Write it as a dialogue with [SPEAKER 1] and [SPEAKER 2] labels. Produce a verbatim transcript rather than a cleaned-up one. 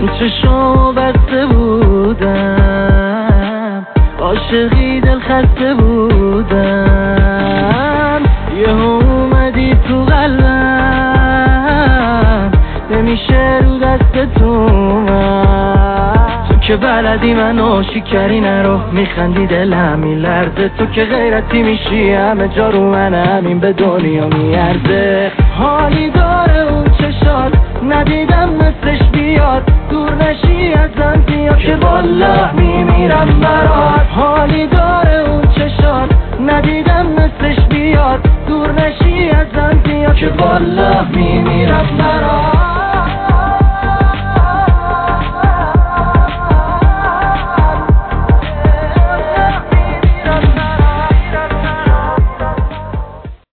[SPEAKER 1] من چشمو بسته بودم، عاشقی دل خسته بودم، یه اومدی تو قلبم، نمیشه رو دست تو من. تو که بلدی منو شکری نرو، میخندی دلم میلرزه، تو که غیرتی میشی همه جا رو من، همین به دنیا میارزه. حالی داره اون چشات ندیدم مثلش بیاد، دور نشی ازم بیا که والله میمیرم برات. حالی داره اون چشات ندیدم مثلش بیاد، دور نشی ازم بیا که والله میمیرم برات.